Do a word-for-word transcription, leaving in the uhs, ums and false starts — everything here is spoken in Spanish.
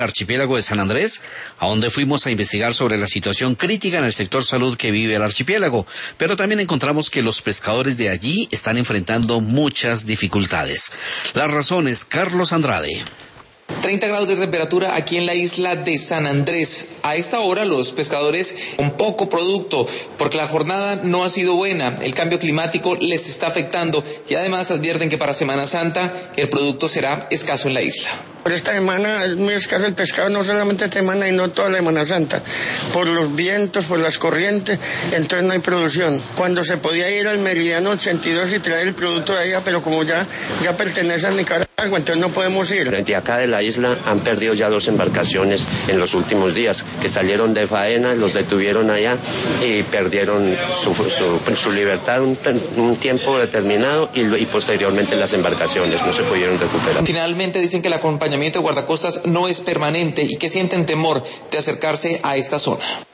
archipiélago de San Andrés, a donde fuimos a investigar sobre la situación crítica en el sector salud que vive el archipiélago, pero también encontramos que los pescadores de allí están enfrentando muchas dificultades. Las razones, Carlos Andrade. treinta grados de temperatura aquí en la isla de San Andrés. A esta hora los pescadores con poco producto porque la jornada no ha sido buena. El cambio climático les está afectando y además advierten que para Semana Santa el producto será escaso en la isla. Por esta semana es muy escaso el pescado, no solamente esta semana y no toda la Semana Santa. Por los vientos, por las corrientes, entonces no hay producción. Cuando se podía ir al Meridiano ochenta y dos y traer el producto de allá, pero como ya, ya pertenece a Nicaragua, entonces no podemos ir. De acá de la isla han perdido ya dos embarcaciones en los últimos días, que salieron de faena, los detuvieron allá y perdieron su, su, su libertad un, un tiempo determinado y, y posteriormente las embarcaciones no se pudieron recuperar. Finalmente dicen que la compañía de guardacostas no es permanente y que sienten temor de acercarse a esta zona.